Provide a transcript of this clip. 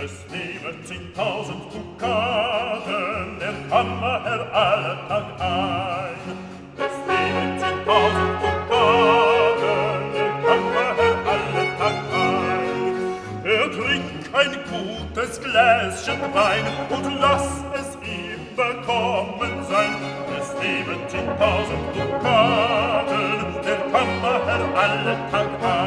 Es lebe 10.000 Dukaten, der Kammerherr alle Tag ein. Es lebe 10.000 Dukaten, der Kammerherr alle Tag ein. Trink ein gutes Gläschen Wein und lass es ihm bekommen sein. Es lebe 10.000 Dukaten, der Kammerherr alle Tag ein.